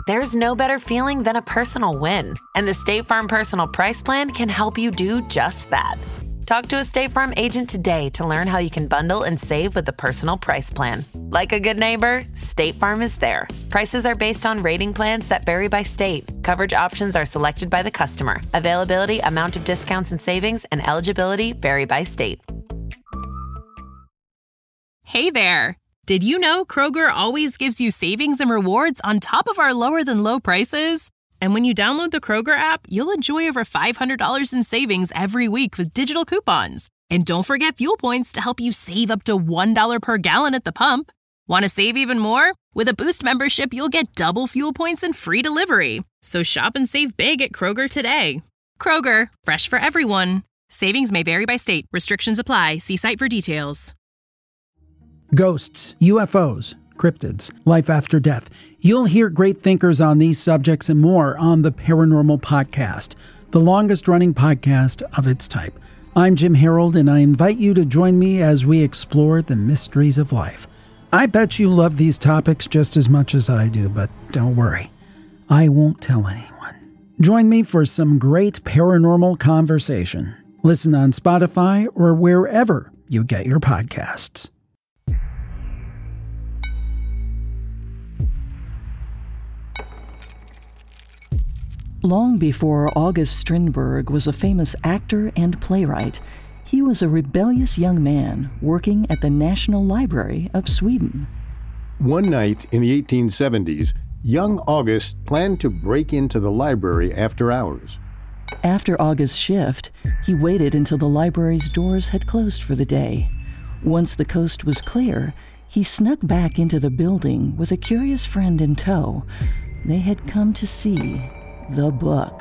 There's no better feeling than a personal win, and the State Farm Personal Price Plan can help you do just that. Talk to a State Farm agent today to learn how you can bundle and save with the Personal Price Plan. Like a good neighbor, State Farm is there. Prices are based on rating plans that vary by state. Coverage options are selected by the customer. Availability, amount of discounts and savings, and eligibility vary by state. Hey there! Did you know Kroger always gives you savings and rewards on top of our lower-than-low prices? And when you download the Kroger app, you'll enjoy over $500 in savings every week with digital coupons. And don't forget fuel points to help you save up to $1 per gallon at the pump. Want to save even more? With a Boost membership, you'll get double fuel points and free delivery. So shop and save big at Kroger today. Kroger, fresh for everyone. Savings may vary by state. Restrictions apply. See site for details. Ghosts, UFOs, cryptids, life after death. You'll hear great thinkers on these subjects and more on the Paranormal Podcast, the longest-running podcast of its type. I'm Jim Harold, and I invite you to join me as we explore the mysteries of life. I bet you love these topics just as much as I do, but don't worry, I won't tell anyone. Join me for some great paranormal conversation. Listen on Spotify or wherever you get your podcasts. Long before August Strindberg was a famous actor and playwright, he was a rebellious young man working at the National Library of Sweden. One night in the 1870s, young August planned to break into the library after hours. After August's shift, he waited until the library's doors had closed for the day. Once the coast was clear, he snuck back into the building with a curious friend in tow. They had come to see the book.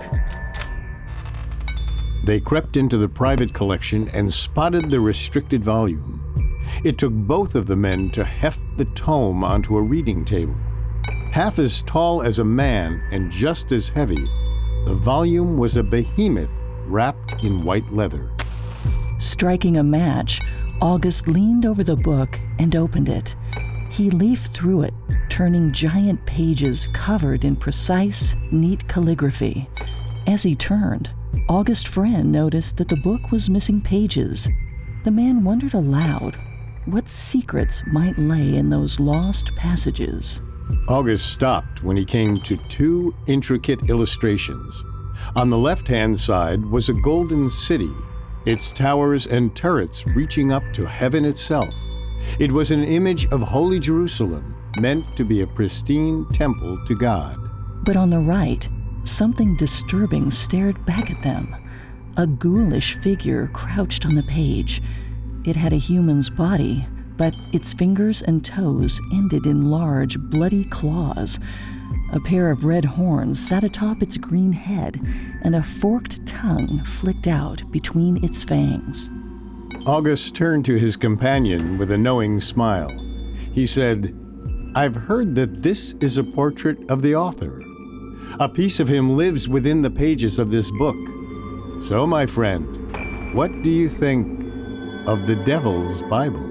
They crept into the private collection and spotted the restricted volume. It took both of the men to heft the tome onto a reading table. Half as tall as a man and just as heavy, the volume was a behemoth wrapped in white leather. Striking a match, August leaned over the book and opened it. He leafed through it, turning giant pages covered in precise, neat calligraphy. As he turned, August's friend noticed that the book was missing pages. The man wondered aloud what secrets might lay in those lost passages. August stopped when he came to two intricate illustrations. On the left-hand side was a golden city, its towers and turrets reaching up to heaven itself. It was an image of Holy Jerusalem, meant to be a pristine temple to God. But on the right, something disturbing stared back at them. A ghoulish figure crouched on the page. It had a human's body, but its fingers and toes ended in large, bloody claws. A pair of red horns sat atop its green head, and a forked tongue flicked out between its fangs. August turned to his companion with a knowing smile. He said, "I've heard that this is a portrait of the author. A piece of him lives within the pages of this book. So, my friend, what do you think of the Devil's Bible?"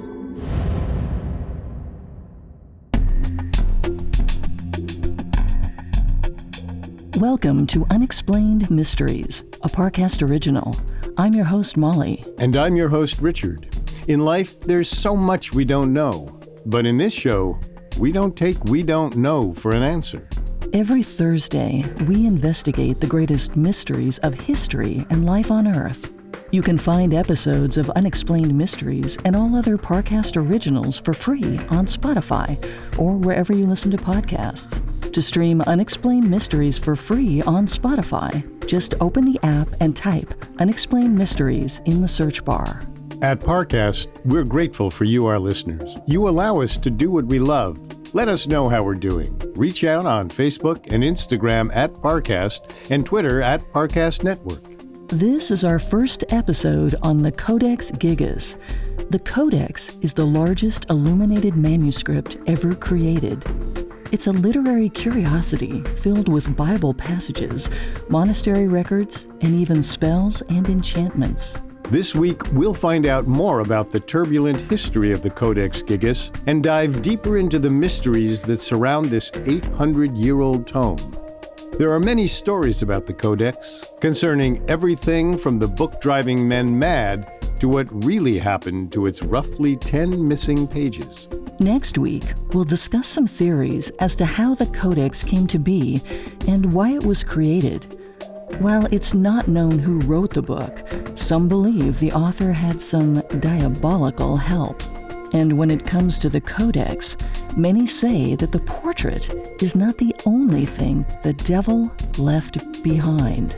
Welcome to Unexplained Mysteries, a Parcast original. I'm your host, Molly. And I'm your host, Richard. In life, there's so much we don't know. But in this show, we don't take "we don't know" for an answer. Every Thursday, we investigate the greatest mysteries of history and life on Earth. You can find episodes of Unexplained Mysteries and all other Parcast originals for free on Spotify or wherever you listen to podcasts. To stream Unexplained Mysteries for free on Spotify, just open the app and type Unexplained Mysteries in the search bar. At Parcast, we're grateful for you, our listeners. You allow us to do what we love. Let us know how we're doing. Reach out on Facebook and Instagram at Parcast and Twitter at Parcast Network. This is our first episode on the Codex Gigas. The Codex is the largest illuminated manuscript ever created. It's a literary curiosity filled with Bible passages, monastery records, and even spells and enchantments. This week, we'll find out more about the turbulent history of the Codex Gigas and dive deeper into the mysteries that surround this 800-year-old tome. There are many stories about the Codex, concerning everything from the book driving men mad to what really happened to its roughly 10 missing pages. Next week, we'll discuss some theories as to how the Codex came to be and why it was created. While it's not known who wrote the book, some believe the author had some diabolical help. And when it comes to the Codex, many say that the portrait is not the only thing the devil left behind.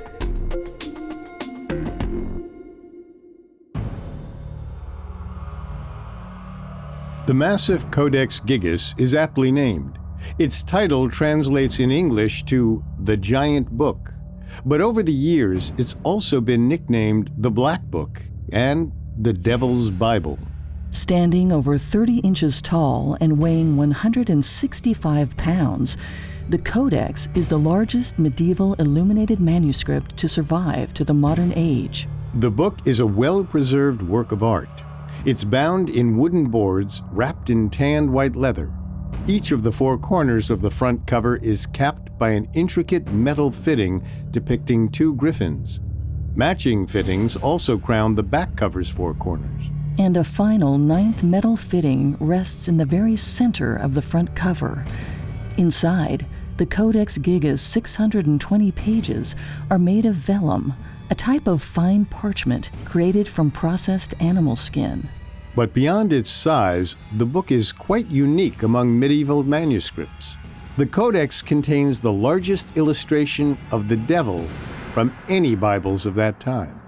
The massive Codex Gigas is aptly named. Its title translates in English to the Giant Book, but over the years it's also been nicknamed the Black Book and the Devil's Bible. Standing over 30 inches tall and weighing 165 pounds, the Codex is the largest medieval illuminated manuscript to survive to the modern age. The book is a well-preserved work of art. It's bound in wooden boards wrapped in tanned white leather. Each of the four corners of the front cover is capped by an intricate metal fitting depicting two griffins. Matching fittings also crown the back cover's four corners. And a final ninth metal fitting rests in the very center of the front cover. Inside, the Codex Gigas' 620 pages are made of vellum, a type of fine parchment created from processed animal skin. But beyond its size, the book is quite unique among medieval manuscripts. The Codex contains the largest illustration of the devil from any Bibles of that time.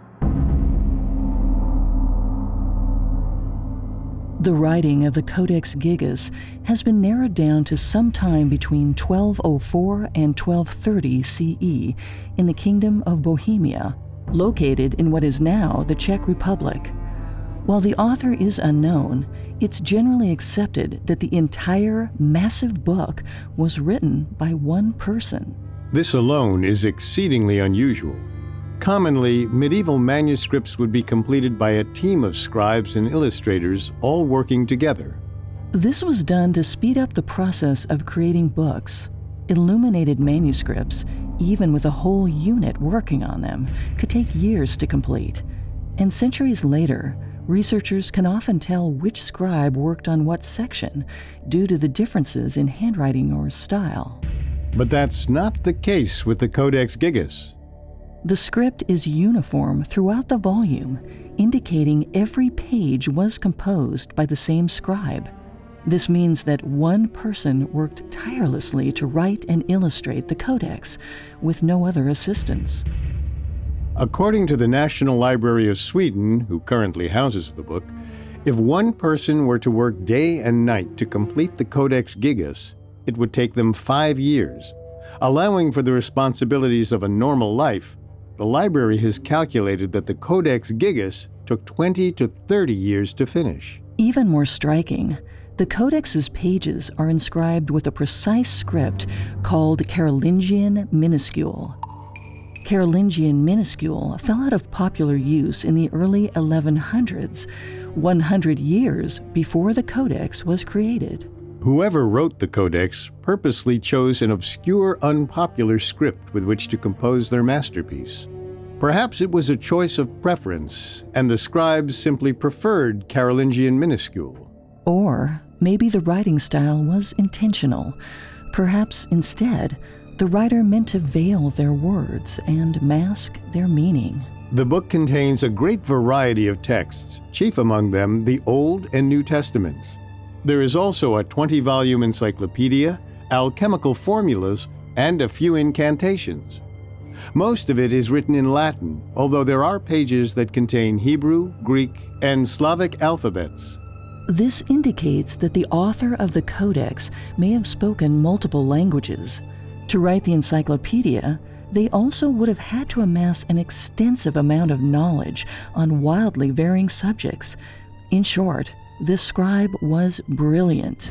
The writing of the Codex Gigas has been narrowed down to sometime between 1204 and 1230 CE in the Kingdom of Bohemia, located in what is now the Czech Republic. While the author is unknown, it's generally accepted that the entire massive book was written by one person. This alone is exceedingly unusual. Commonly, medieval manuscripts would be completed by a team of scribes and illustrators all working together. This was done to speed up the process of creating books. Illuminated manuscripts, even with a whole unit working on them, could take years to complete. And centuries later, researchers can often tell which scribe worked on what section due to the differences in handwriting or style. But that's not the case with the Codex Gigas. The script is uniform throughout the volume, indicating every page was composed by the same scribe. This means that one person worked tirelessly to write and illustrate the Codex, with no other assistance. According to the National Library of Sweden, who currently houses the book, if one person were to work day and night to complete the Codex Gigas, it would take them 5 years. Allowing for the responsibilities of a normal life, the library has calculated that the Codex Gigas took 20 to 30 years to finish. Even more striking, the Codex's pages are inscribed with a precise script called Carolingian minuscule. Carolingian minuscule fell out of popular use in the early 1100s, 100 years before the Codex was created. Whoever wrote the Codex purposely chose an obscure, unpopular script with which to compose their masterpiece. Perhaps it was a choice of preference, and the scribes simply preferred Carolingian minuscule. Or maybe the writing style was intentional. Perhaps instead, the writer meant to veil their words and mask their meaning. The book contains a great variety of texts, chief among them the Old and New Testaments. There is also a 20-volume encyclopedia, alchemical formulas, and a few incantations. Most of it is written in Latin, although there are pages that contain Hebrew, Greek, and Slavic alphabets. This indicates that the author of the Codex may have spoken multiple languages. To write the encyclopedia, they also would have had to amass an extensive amount of knowledge on wildly varying subjects. In short, this scribe was brilliant.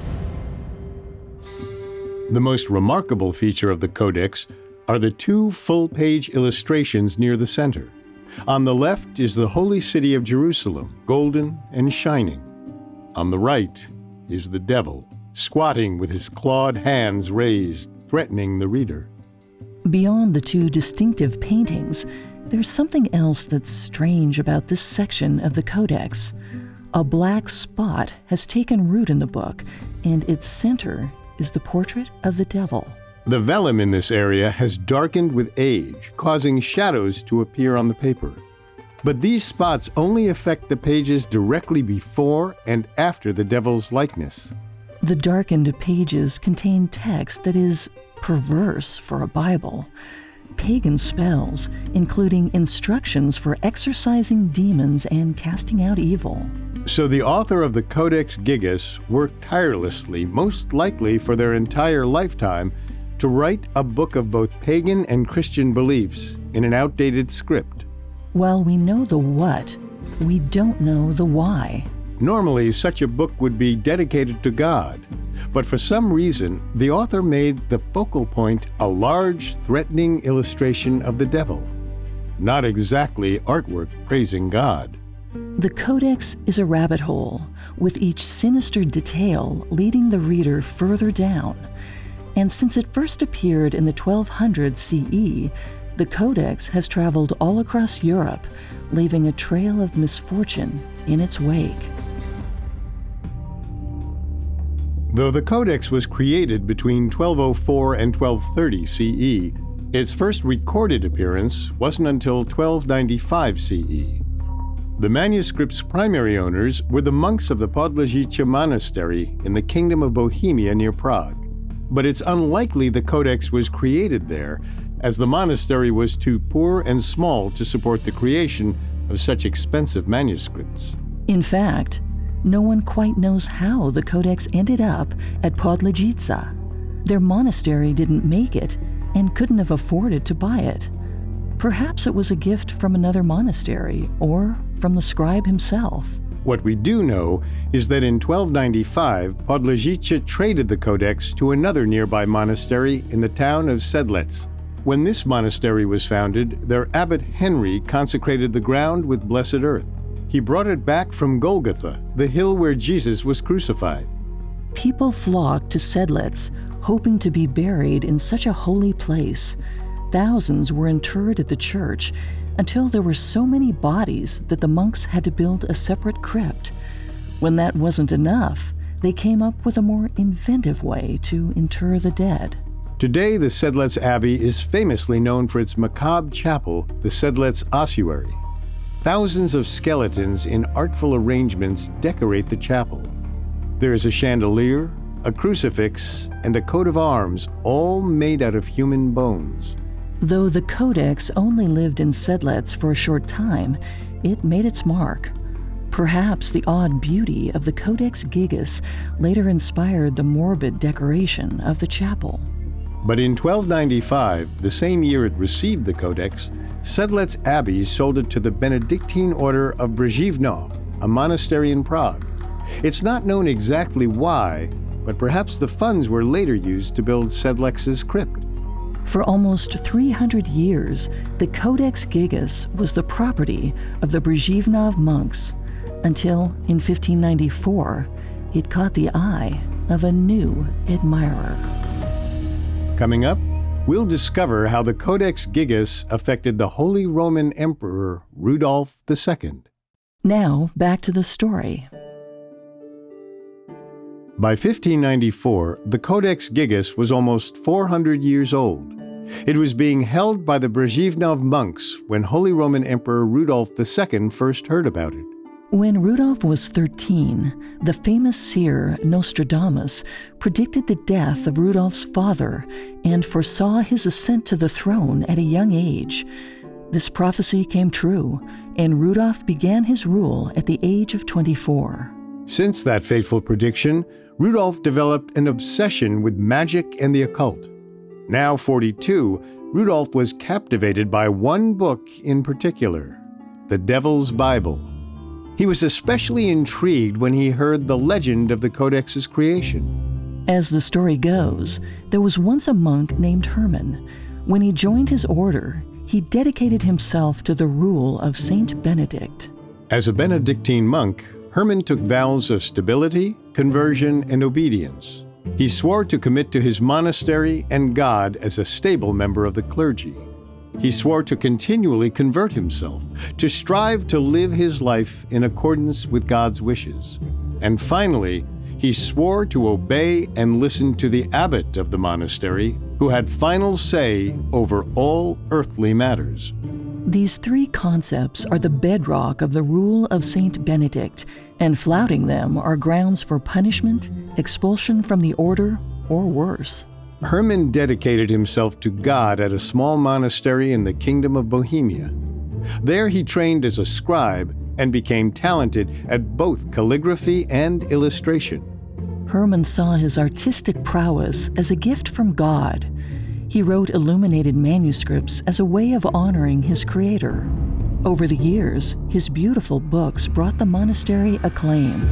The most remarkable feature of the Codex are the 2 full-page illustrations near the center. On the left is the holy city of Jerusalem, golden and shining. On the right is the devil, squatting with his clawed hands raised, threatening the reader. Beyond the two distinctive paintings, there's something else that's strange about this section of the Codex. A black spot has taken root in the book, and its center is the portrait of the devil. The vellum in this area has darkened with age, causing shadows to appear on the paper. But these spots only affect the pages directly before and after the devil's likeness. The darkened pages contain text that is perverse for a Bible. Pagan spells, including instructions for exorcising demons and casting out evil. So the author of the Codex Gigas worked tirelessly, most likely for their entire lifetime, to write a book of both pagan and Christian beliefs in an outdated script. While we know the what, we don't know the why. Normally, such a book would be dedicated to God, but for some reason, the author made the focal point a large, threatening illustration of the devil. Not exactly artwork praising God. The Codex is a rabbit hole, with each sinister detail leading the reader further down. And since it first appeared in the 1200s CE, the Codex has traveled all across Europe, leaving a trail of misfortune in its wake. Though the Codex was created between 1204 and 1230 CE, its first recorded appearance wasn't until 1295 CE. The manuscript's primary owners were the monks of the Podlajice Monastery in the Kingdom of Bohemia near Prague. But it's unlikely the Codex was created there, as the monastery was too poor and small to support the creation of such expensive manuscripts. In fact, no one quite knows how the Codex ended up at Podlajice. Their monastery didn't make it and couldn't have afforded to buy it. Perhaps it was a gift from another monastery or from the scribe himself. What we do know is that in 1295, Podlajice traded the Codex to another nearby monastery in the town of Sedlec. When this monastery was founded, their abbot Henry consecrated the ground with blessed earth. He brought it back from Golgotha, the hill where Jesus was crucified. People flocked to Sedlec, hoping to be buried in such a holy place. Thousands were interred at the church until there were so many bodies that the monks had to build a separate crypt. When that wasn't enough, they came up with a more inventive way to inter the dead. Today, the Sedlec Abbey is famously known for its macabre chapel, the Sedlec Ossuary. Thousands of skeletons in artful arrangements decorate the chapel. There is a chandelier, a crucifix, and a coat of arms, all made out of human bones. Though the Codex only lived in Sedlec for a short time, it made its mark. Perhaps the odd beauty of the Codex Gigas later inspired the morbid decoration of the chapel. But in 1295, the same year it received the Codex, Sedlec Abbey sold it to the Benedictine Order of Břevnov, a monastery in Prague. It's not known exactly why, but perhaps the funds were later used to build Sedlec's crypt. For almost 300 years, the Codex Gigas was the property of the Břevnov monks, until in 1594, it caught the eye of a new admirer. Coming up, we'll discover how the Codex Gigas affected the Holy Roman Emperor Rudolf II. Now, back to the story. By 1594, the Codex Gigas was almost 400 years old. It was being held by the Břevnov monks when Holy Roman Emperor Rudolf II first heard about it. When Rudolf was 13, the famous seer Nostradamus predicted the death of Rudolf's father and foresaw his ascent to the throne at a young age. This prophecy came true, and Rudolf began his rule at the age of 24. Since that fateful prediction, Rudolf developed an obsession with magic and the occult. Now 42, Rudolf was captivated by one book in particular, the Devil's Bible. He was especially intrigued when he heard the legend of the Codex's creation. As the story goes, there was once a monk named Herman. When he joined his order, he dedicated himself to the rule of Saint Benedict. As a Benedictine monk, Herman took vows of stability, conversion, and obedience. He swore to commit to his monastery and God as a stable member of the clergy. He swore to continually convert himself, to strive to live his life in accordance with God's wishes. And finally, he swore to obey and listen to the abbot of the monastery, who had final say over all earthly matters. These three concepts are the bedrock of the rule of Saint Benedict, and flouting them are grounds for punishment, expulsion from the order, or worse. Herman dedicated himself to God at a small monastery in the Kingdom of Bohemia. There he trained as a scribe and became talented at both calligraphy and illustration. Herman saw his artistic prowess as a gift from God. He wrote illuminated manuscripts as a way of honoring his creator. Over the years, his beautiful books brought the monastery acclaim.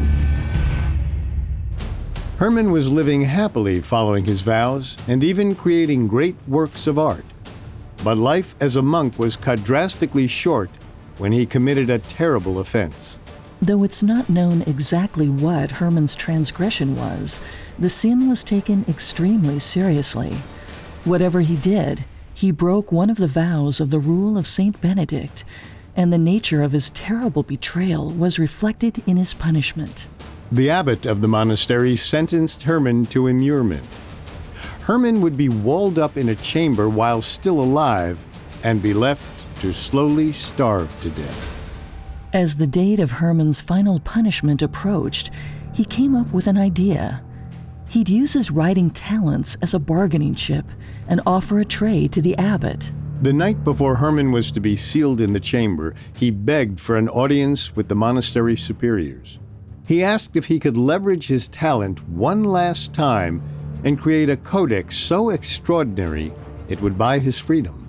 Herman was living happily following his vows and even creating great works of art. But life as a monk was cut drastically short when he committed a terrible offense. Though it's not known exactly what Herman's transgression was, the sin was taken extremely seriously. Whatever he did, he broke one of the vows of the rule of Saint Benedict, and the nature of his terrible betrayal was reflected in his punishment. The abbot of the monastery sentenced Herman to immurement. Herman would be walled up in a chamber while still alive and be left to slowly starve to death. As the date of Herman's final punishment approached, he came up with an idea. He'd use his writing talents as a bargaining chip and offer a tray to the abbot. The night before Herman was to be sealed in the chamber, he begged for an audience with the monastery superiors. He asked if he could leverage his talent one last time and create a codex so extraordinary it would buy his freedom.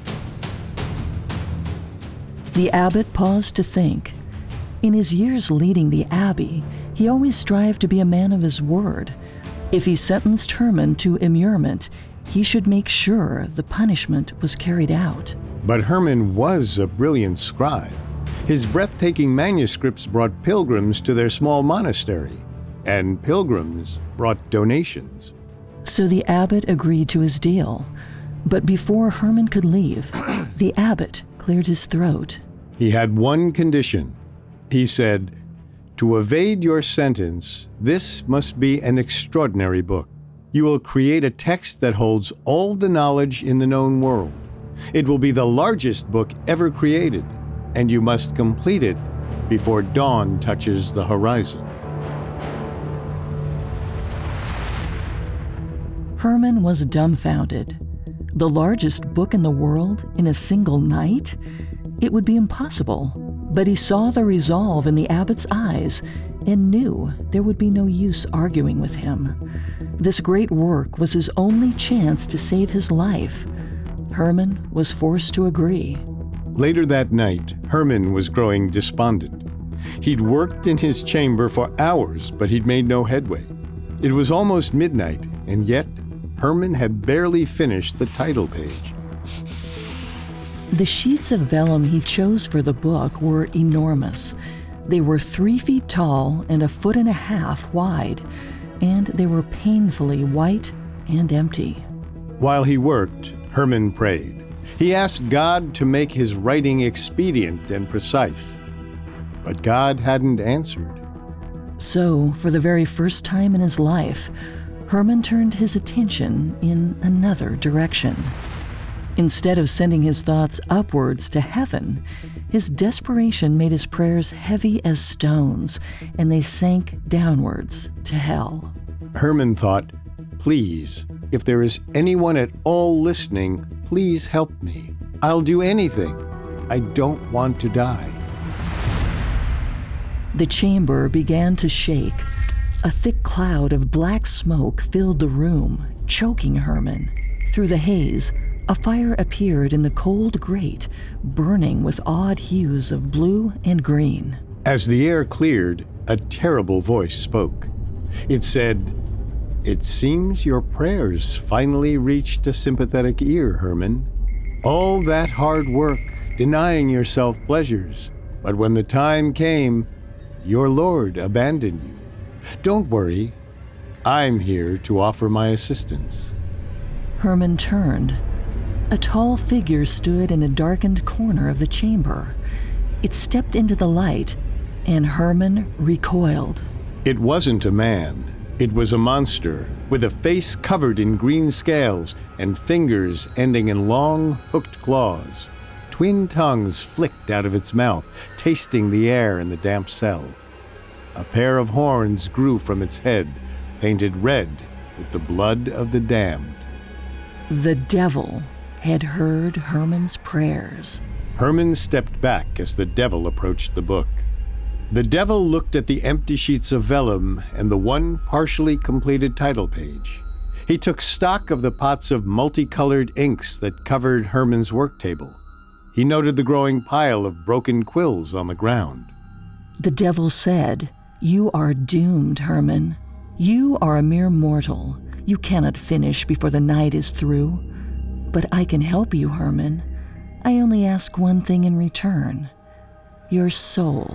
The abbot paused to think. In his years leading the abbey, he always strived to be a man of his word. If he sentenced Herman to immurement, he should make sure the punishment was carried out. But Herman was a brilliant scribe. His breathtaking manuscripts brought pilgrims to their small monastery, and pilgrims brought donations. So the abbot agreed to his deal. But before Herman could leave, the abbot cleared his throat. He had one condition. He said, "To evade your sentence, this must be an extraordinary book. You will create a text that holds all the knowledge in the known world. It will be the largest book ever created, and you must complete it before dawn touches the horizon." Herman was dumbfounded. The largest book in the world in a single night? It would be impossible. But he saw the resolve in the abbot's eyes and knew there would be no use arguing with him. This great work was his only chance to save his life. Herman was forced to agree. Later that night, Herman was growing despondent. He'd worked in his chamber for hours, but he'd made no headway. It was almost midnight, and yet Herman had barely finished the title page. The sheets of vellum he chose for the book were enormous. They were 3 feet tall and 1.5 feet wide, and they were painfully white and empty. While he worked, Herman prayed. He asked God to make his writing expedient and precise. But God hadn't answered. So, for the very first time in his life, Herman turned his attention in another direction. Instead of sending his thoughts upwards to heaven, his desperation made his prayers heavy as stones, and they sank downwards to hell. Herman thought, "Please, if there is anyone at all listening, please help me. I'll do anything. I don't want to die." The chamber began to shake. A thick cloud of black smoke filled the room, choking Herman. Through the haze, a fire appeared in the cold grate, burning with odd hues of blue and green. As the air cleared, a terrible voice spoke. It said, "It seems your prayers finally reached a sympathetic ear, Herman. All that hard work, denying yourself pleasures, but when the time came, your Lord abandoned you. Don't worry, I'm here to offer my assistance." Herman turned. A tall figure stood in a darkened corner of the chamber. It stepped into the light, and Herman recoiled. It wasn't a man. It was a monster, with a face covered in green scales and fingers ending in long, hooked claws. Twin tongues flicked out of its mouth, tasting the air in the damp cell. A pair of horns grew from its head, painted red with the blood of the damned. The devil had heard Herman's prayers. Herman stepped back as the devil approached the book. The devil looked at the empty sheets of vellum and the one partially completed title page. He took stock of the pots of multicolored inks that covered Herman's work table. He noted the growing pile of broken quills on the ground. The devil said, "You are doomed, Herman. You are a mere mortal. You cannot finish before the night is through. But I can help you, Herman. I only ask one thing in return. Your soul."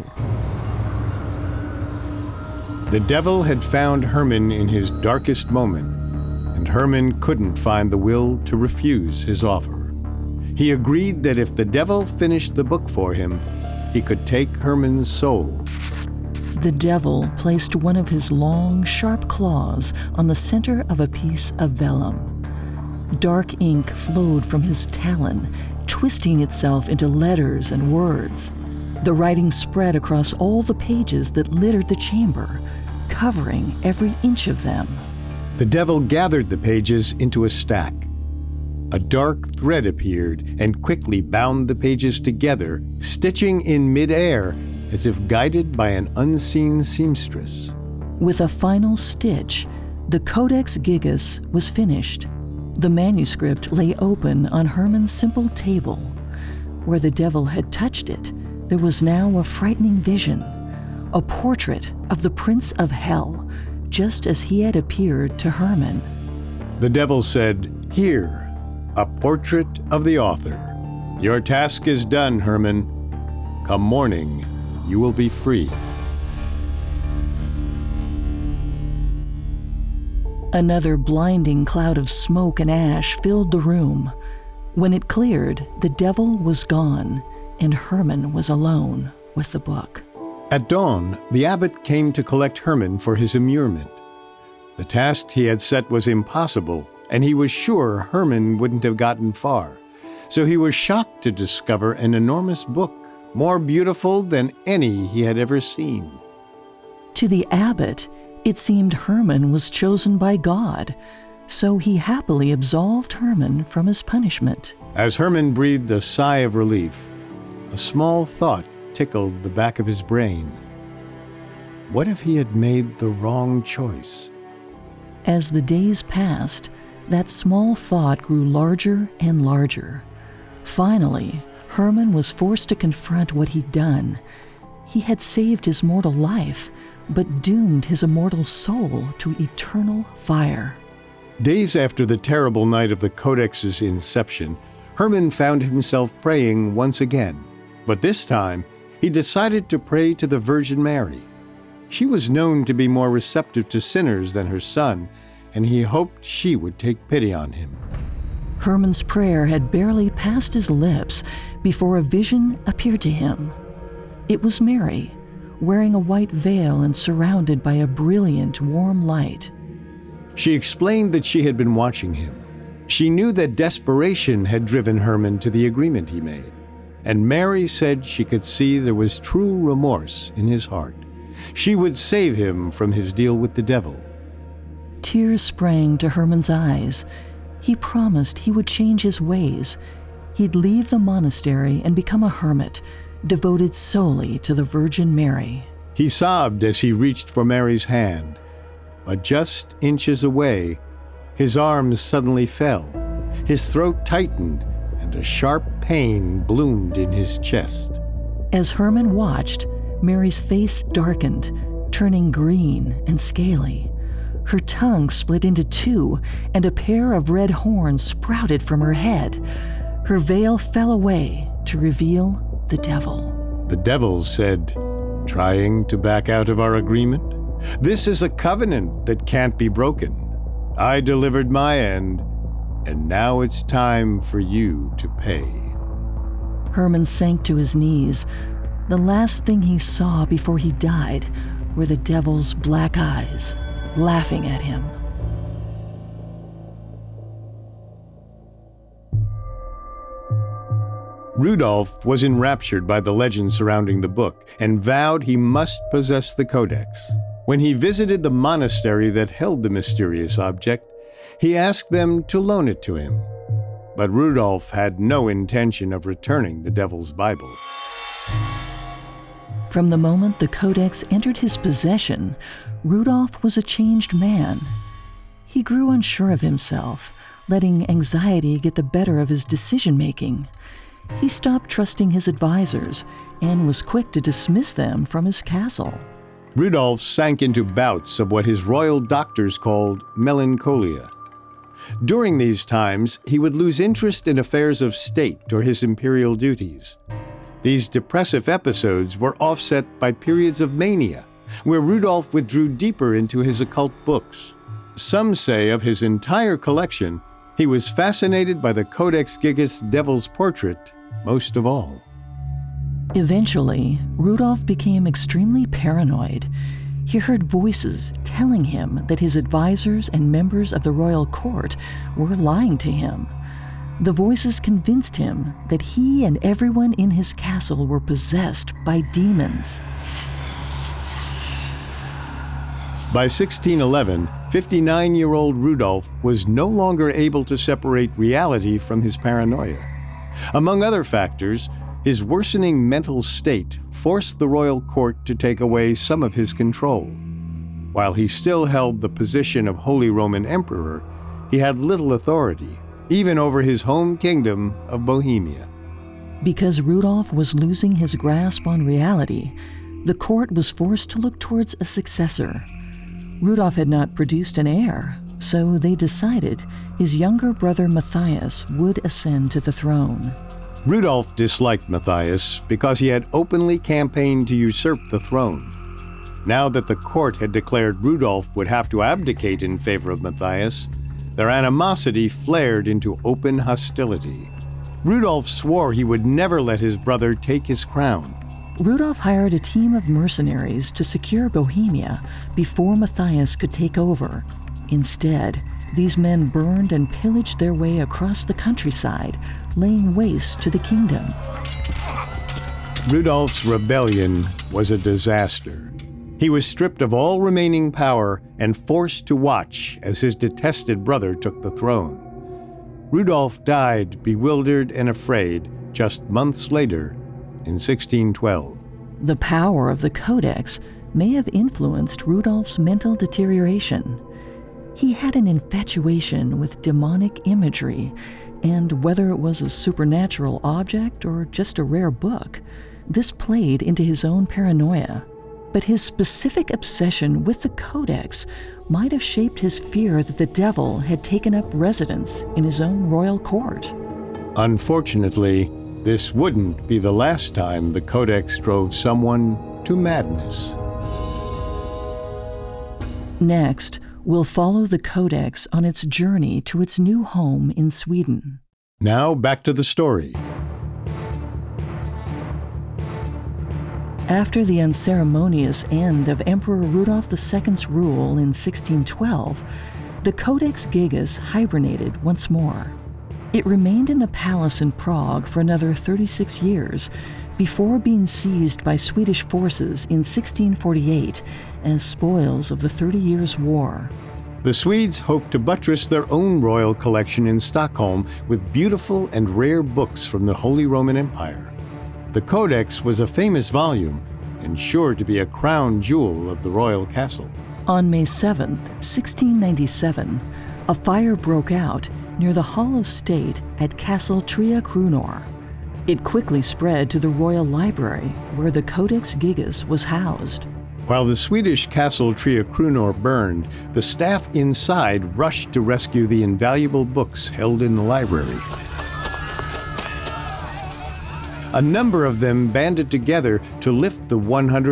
The devil had found Herman in his darkest moment, and Herman couldn't find the will to refuse his offer. He agreed that if the devil finished the book for him, he could take Herman's soul. The devil placed one of his long, sharp claws on the center of a piece of vellum. Dark ink flowed from his talon, twisting itself into letters and words. The writing spread across all the pages that littered the chamber, covering every inch of them. The devil gathered the pages into a stack. A dark thread appeared and quickly bound the pages together, stitching in midair as if guided by an unseen seamstress. With a final stitch, the Codex Gigas was finished. The manuscript lay open on Herman's simple table. Where the devil had touched it, there was now a frightening vision, a portrait of the Prince of Hell, just as he had appeared to Herman. The devil said, "Here, a portrait of the author. Your task is done, Herman. Come morning, you will be free." Another blinding cloud of smoke and ash filled the room. When it cleared, the devil was gone, and Herman was alone with the book. At dawn, the abbot came to collect Herman for his immurement. The task he had set was impossible, and he was sure Herman wouldn't have gotten far. So he was shocked to discover an enormous book, more beautiful than any he had ever seen. To the abbot, it seemed Herman was chosen by God, so he happily absolved Herman from his punishment. As Herman breathed a sigh of relief, a small thought tickled the back of his brain. What if he had made the wrong choice? As the days passed, that small thought grew larger and larger. Finally, Herman was forced to confront what he'd done. He had saved his mortal life, but doomed his immortal soul to eternal fire. Days after the terrible night of the Codex's inception, Herman found himself praying once again. But this time, he decided to pray to the Virgin Mary. She was known to be more receptive to sinners than her son, and he hoped she would take pity on him. Herman's prayer had barely passed his lips before a vision appeared to him. It was Mary, wearing a white veil and surrounded by a brilliant, warm light. She explained that she had been watching him. She knew that desperation had driven Herman to the agreement he made, and Mary said she could see there was true remorse in his heart. She would save him from his deal with the devil. Tears sprang to Herman's eyes. He promised he would change his ways. He'd leave the monastery and become a hermit, devoted solely to the Virgin Mary. He sobbed as he reached for Mary's hand, but just inches away, his arms suddenly fell. His throat tightened, and a sharp pain bloomed in his chest. As Herman watched, Mary's face darkened, turning green and scaly. Her tongue split into two, and a pair of red horns sprouted from her head. Her veil fell away to reveal the devil. The devil said, "Trying to back out of our agreement? This is a covenant that can't be broken. I delivered my end, and now it's time for you to pay." Herman sank to his knees. The last thing he saw before he died were the devil's black eyes, laughing at him. Rudolph was enraptured by the legend surrounding the book and vowed he must possess the codex. When he visited the monastery that held the mysterious object, he asked them to loan it to him. But Rudolph had no intention of returning the Devil's Bible. From the moment the codex entered his possession, Rudolph was a changed man. He grew unsure of himself, letting anxiety get the better of his decision-making. He stopped trusting his advisors and was quick to dismiss them from his castle. Rudolph sank into bouts of what his royal doctors called melancholia. During these times, he would lose interest in affairs of state or his imperial duties. These depressive episodes were offset by periods of mania, where Rudolph withdrew deeper into his occult books. Some say of his entire collection, he was fascinated by the Codex Gigas Devil's Portrait most of all. Eventually, Rudolph became extremely paranoid. He heard voices telling him that his advisors and members of the royal court were lying to him. The voices convinced him that he and everyone in his castle were possessed by demons. By 1611, 59-year-old Rudolph was no longer able to separate reality from his paranoia. Among other factors, his worsening mental state forced the royal court to take away some of his control. While he still held the position of Holy Roman Emperor, he had little authority, even over his home kingdom of Bohemia. Because Rudolph was losing his grasp on reality, the court was forced to look towards a successor. Rudolph had not produced an heir, so they decided his younger brother Matthias would ascend to the throne. Rudolph disliked Matthias because he had openly campaigned to usurp the throne. Now that the court had declared Rudolph would have to abdicate in favor of Matthias, their animosity flared into open hostility. Rudolph swore he would never let his brother take his crown. Rudolph hired a team of mercenaries to secure Bohemia before Matthias could take over. Instead, these men burned and pillaged their way across the countryside, laying waste to the kingdom. Rudolph's rebellion was a disaster. He was stripped of all remaining power and forced to watch as his detested brother took the throne. Rudolph died bewildered and afraid just months later in 1612. The power of the Codex may have influenced Rudolph's mental deterioration. He had an infatuation with demonic imagery, and whether it was a supernatural object or just a rare book, this played into his own paranoia. But his specific obsession with the Codex might have shaped his fear that the devil had taken up residence in his own royal court. Unfortunately, this wouldn't be the last time the Codex drove someone to madness. Next, we'll follow the Codex on its journey to its new home in Sweden. Now back to the story. After the unceremonious end of Emperor Rudolph II's rule in 1612, the Codex Gigas hibernated once more. It remained in the palace in Prague for another 36 years before being seized by Swedish forces in 1648 as spoils of the 30 Years' War. The Swedes hoped to buttress their own royal collection in Stockholm with beautiful and rare books from the Holy Roman Empire. The Codex was a famous volume and sure to be a crown jewel of the royal castle. On May 7, 1697, a fire broke out near the Hall of State at Castle Tria Krunor. It quickly spread to the royal library, where the Codex Gigas was housed. While the Swedish Castle Tria Krunor burned, the staff inside rushed to rescue the invaluable books held in the library. A number of them banded together to lift the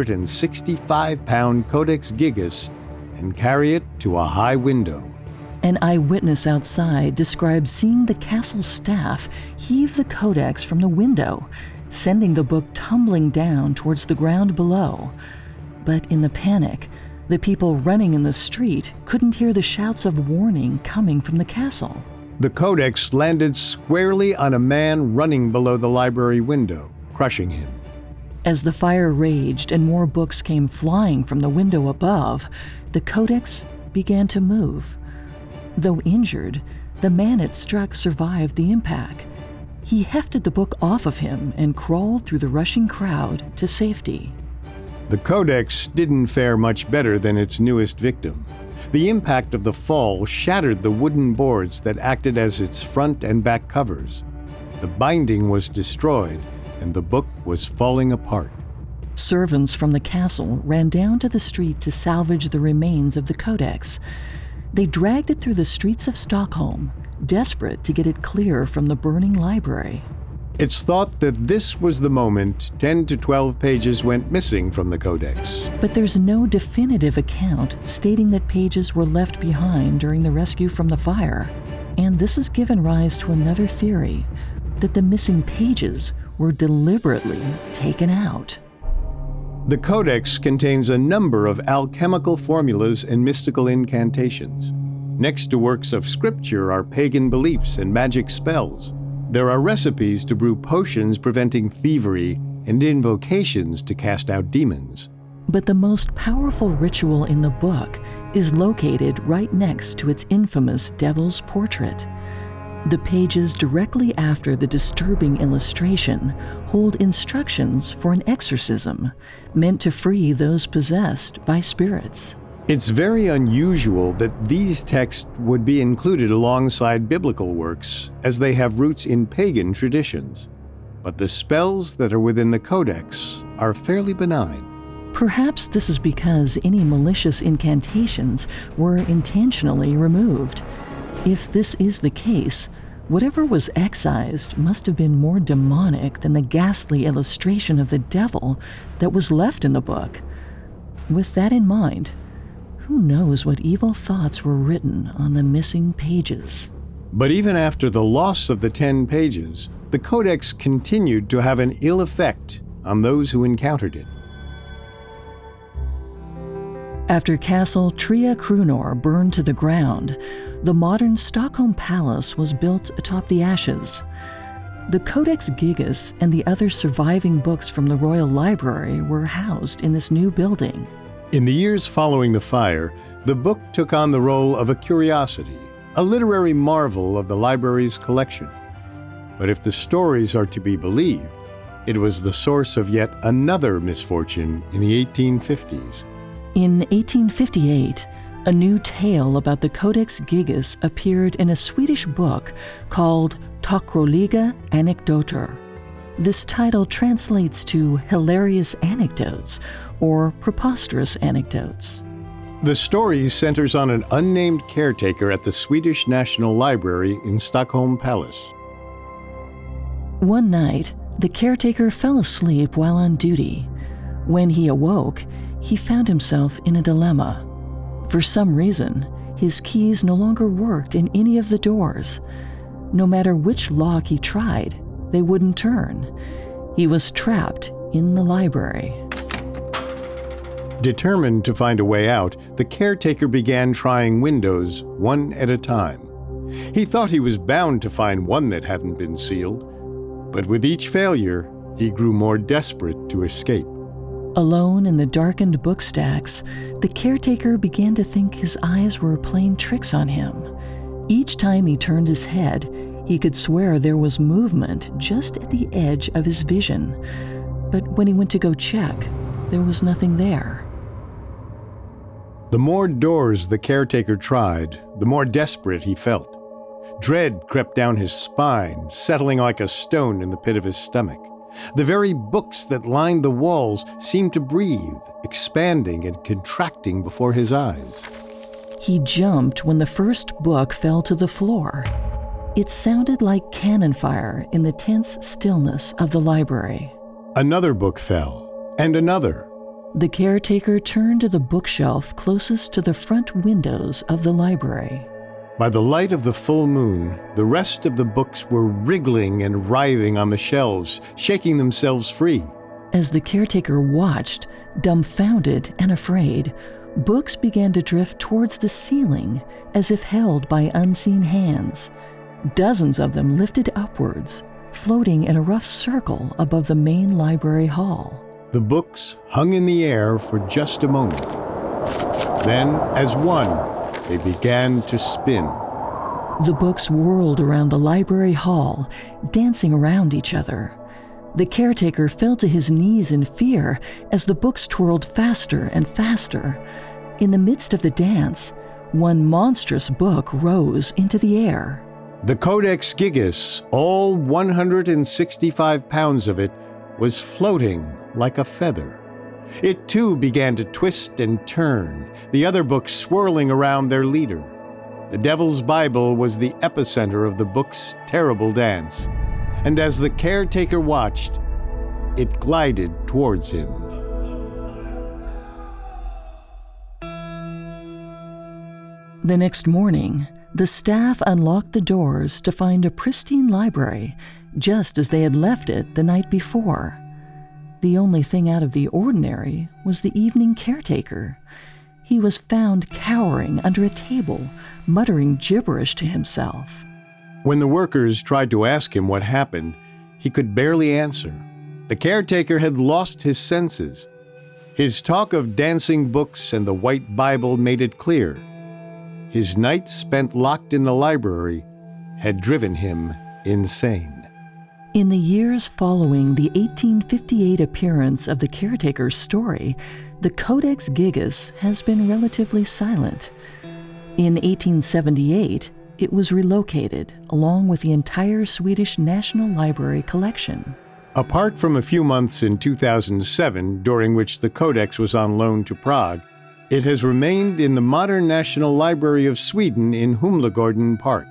165-pound Codex Gigas and carry it to a high window. An eyewitness outside described seeing the castle staff heave the codex from the window, sending the book tumbling down towards the ground below. But in the panic, the people running in the street couldn't hear the shouts of warning coming from the castle. The codex landed squarely on a man running below the library window, crushing him. As the fire raged and more books came flying from the window above, the codex began to move. Though injured, the man it struck survived the impact. He hefted the book off of him and crawled through the rushing crowd to safety. The Codex didn't fare much better than its newest victim. The impact of the fall shattered the wooden boards that acted as its front and back covers. The binding was destroyed, and the book was falling apart. Servants from the castle ran down to the street to salvage the remains of the Codex. They dragged it through the streets of Stockholm, desperate to get it clear from the burning library. It's thought that this was the moment 10 to 12 pages went missing from the Codex. But there's no definitive account stating that pages were left behind during the rescue from the fire. And this has given rise to another theory, that the missing pages were deliberately taken out. The Codex contains a number of alchemical formulas and mystical incantations. Next to works of scripture are pagan beliefs and magic spells. There are recipes to brew potions preventing thievery and invocations to cast out demons. But the most powerful ritual in the book is located right next to its infamous devil's portrait. The pages directly after the disturbing illustration hold instructions for an exorcism meant to free those possessed by spirits. It's very unusual that these texts would be included alongside biblical works, as they have roots in pagan traditions. But the spells that are within the Codex are fairly benign. Perhaps this is because any malicious incantations were intentionally removed. If this is the case, whatever was excised must have been more demonic than the ghastly illustration of the devil that was left in the book. With that in mind, who knows what evil thoughts were written on the missing pages? But even after the loss of the 10 pages, the Codex continued to have an ill effect on those who encountered it. After Castle Tria Krunor burned to the ground, the modern Stockholm Palace was built atop the ashes. The Codex Gigas and the other surviving books from the Royal Library were housed in this new building. In the years following the fire, the book took on the role of a curiosity, a literary marvel of the library's collection. But if the stories are to be believed, it was the source of yet another misfortune in the 1850s. In 1858, a new tale about the Codex Gigas appeared in a Swedish book called Tokråliga Anekdoter. This title translates to hilarious anecdotes or preposterous anecdotes. The story centers on an unnamed caretaker at the Swedish National Library in Stockholm Palace. One night, the caretaker fell asleep while on duty. When he awoke, he found himself in a dilemma. For some reason, his keys no longer worked in any of the doors. No matter which lock he tried, they wouldn't turn. He was trapped in the library. Determined to find a way out, the caretaker began trying windows one at a time. He thought he was bound to find one that hadn't been sealed, but with each failure, he grew more desperate to escape. Alone in the darkened book stacks, the caretaker began to think his eyes were playing tricks on him. Each time he turned his head, he could swear there was movement just at the edge of his vision. But when he went to go check, there was nothing there. The more doors the caretaker tried, the more desperate he felt. Dread crept down his spine, settling like a stone in the pit of his stomach. The very books that lined the walls seemed to breathe, expanding and contracting before his eyes. He jumped when the first book fell to the floor. It sounded like cannon fire in the tense stillness of the library. Another book fell, and another. The caretaker turned to the bookshelf closest to the front windows of the library. By the light of the full moon, the rest of the books were wriggling and writhing on the shelves, shaking themselves free. As the caretaker watched, dumbfounded and afraid, books began to drift towards the ceiling as if held by unseen hands. Dozens of them lifted upwards, floating in a rough circle above the main library hall. The books hung in the air for just a moment. Then, as one, they began to spin. The books whirled around the library hall, dancing around each other. The caretaker fell to his knees in fear as the books twirled faster and faster. In the midst of the dance, one monstrous book rose into the air. The Codex Gigas, all 165 pounds of it, was floating like a feather. It too began to twist and turn, the other books swirling around their leader. The Devil's Bible was the epicenter of the book's terrible dance, and as the caretaker watched, it glided towards him. The next morning, the staff unlocked the doors to find a pristine library, just as they had left it the night before. The only thing out of the ordinary was the evening caretaker. He was found cowering under a table, muttering gibberish to himself. When the workers tried to ask him what happened, he could barely answer. The caretaker had lost his senses. His talk of dancing books and the White Bible made it clear. His nights spent locked in the library had driven him insane. In the years following the 1858 appearance of the caretaker's story, the Codex Gigas has been relatively silent. In 1878, it was relocated along with the entire Swedish National Library collection. Apart from a few months in 2007, during which the Codex was on loan to Prague, it has remained in the modern National Library of Sweden in Humlegården Park.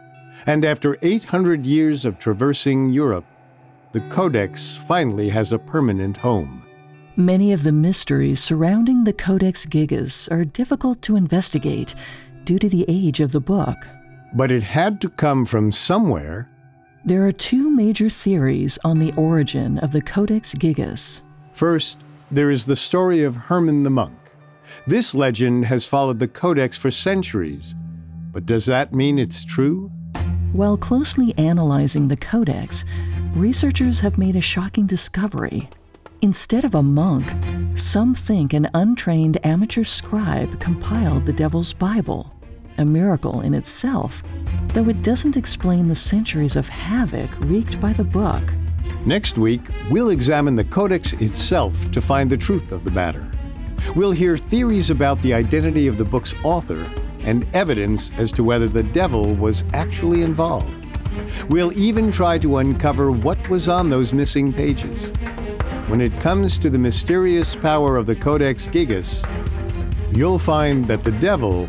And after 800 years of traversing Europe, the Codex finally has a permanent home. Many of the mysteries surrounding the Codex Gigas are difficult to investigate due to the age of the book. But it had to come from somewhere. There are two major theories on the origin of the Codex Gigas. First, there is the story of Herman the monk. This legend has followed the Codex for centuries. But does that mean it's true? While closely analyzing the Codex, researchers have made a shocking discovery. Instead of a monk, some think an untrained amateur scribe compiled the Devil's Bible, a miracle in itself, though it doesn't explain the centuries of havoc wreaked by the book. Next week, we'll examine the Codex itself to find the truth of the matter. We'll hear theories about the identity of the book's author and evidence as to whether the devil was actually involved. We'll even try to uncover what was on those missing pages. When it comes to the mysterious power of the Codex Gigas, you'll find that the devil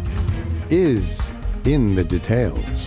is in the details.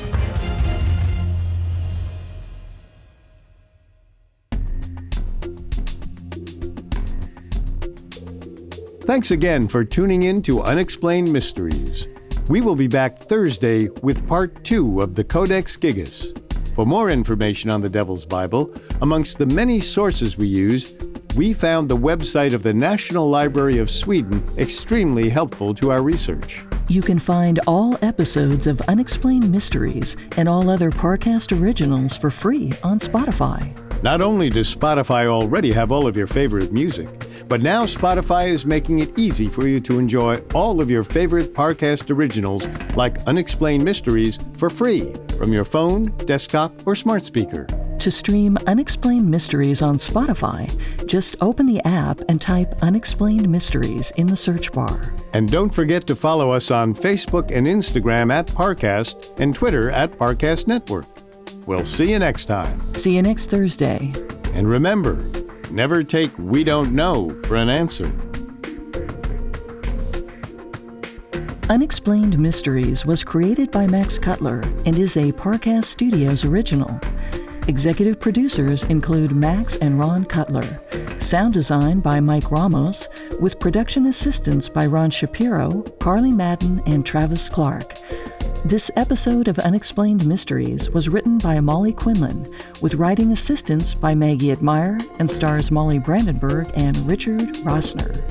Thanks again for tuning in to Unexplained Mysteries. We will be back Thursday with Part 2 of the Codex Gigas. For more information on the Devil's Bible, amongst the many sources we used, we found the website of the National Library of Sweden extremely helpful to our research. You can find all episodes of Unexplained Mysteries and all other Parcast originals for free on Spotify. Not only does Spotify already have all of your favorite music, but now Spotify is making it easy for you to enjoy all of your favorite Parcast originals like Unexplained Mysteries for free from your phone, desktop, or smart speaker. To stream Unexplained Mysteries on Spotify, just open the app and type Unexplained Mysteries in the search bar. And don't forget to follow us on Facebook and Instagram at Parcast and Twitter at Parcast Network. We'll see you next time. See you next Thursday. And remember, never take "we don't know" for an answer. Unexplained Mysteries was created by Max Cutler and is a Parcast Studios original. Executive producers include Max and Ron Cutler. Sound design by Mike Ramos, with production assistance by Ron Shapiro, Carly Madden, and Travis Clark. This episode of Unexplained Mysteries was written by Molly Quinlan, with writing assistance by Maggie Admire, and stars Molly Brandenburg and Richard Rossner.